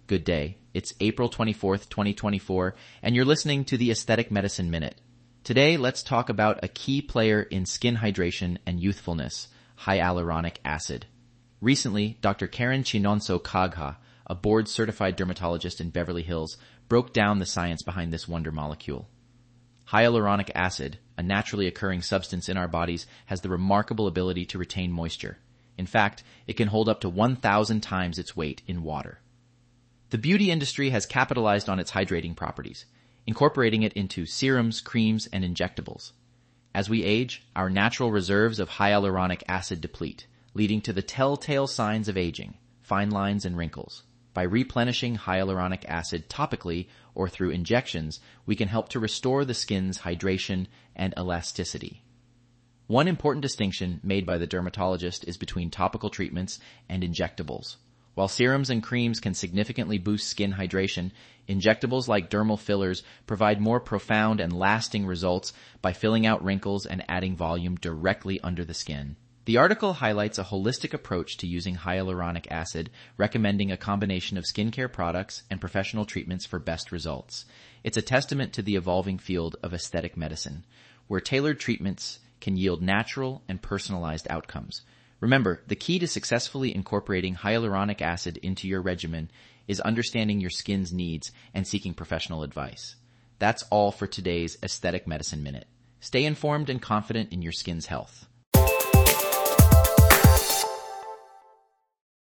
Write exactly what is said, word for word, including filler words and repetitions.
Good day. It's April twenty-fourth, twenty twenty-four, and you're listening to the Aesthetic Medicine Minute. Today, let's talk about a key player in skin hydration and youthfulness, hyaluronic acid. Recently, Doctor Karen Chinonso-Kagha, a board-certified dermatologist in Beverly Hills, broke down the science behind this wonder molecule. Hyaluronic acid, a naturally occurring substance in our bodies, has the remarkable ability to retain moisture. In fact, it can hold up to one thousand times its weight in water. The beauty industry has capitalized on its hydrating properties, incorporating it into serums, creams, and injectables. As we age, our natural reserves of hyaluronic acid deplete, leading to the telltale signs of aging, fine lines and wrinkles. By replenishing hyaluronic acid topically or through injections, we can help to restore the skin's hydration and elasticity. One important distinction made by the dermatologist is between topical treatments and injectables. While serums and creams can significantly boost skin hydration, injectables like dermal fillers provide more profound and lasting results by filling out wrinkles and adding volume directly under the skin. The article highlights a holistic approach to using hyaluronic acid, recommending a combination of skincare products and professional treatments for best results. It's a testament to the evolving field of aesthetic medicine, where tailored treatments can yield natural and personalized outcomes. Remember, the key to successfully incorporating hyaluronic acid into your regimen is understanding your skin's needs and seeking professional advice. That's all for today's Aesthetic Medicine Minute. Stay informed and confident in your skin's health.